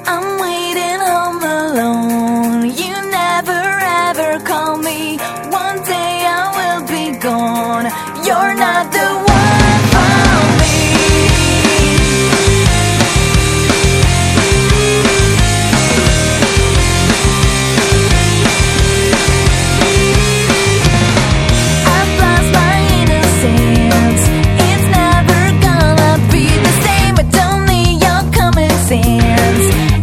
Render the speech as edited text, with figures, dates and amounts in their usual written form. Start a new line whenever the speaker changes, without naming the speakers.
I'm waiting home alone. You never ever call me. One day I will be gone. You're not the one for me. I've lost my innocence. It's never gonna be the same. But don't need your common sense.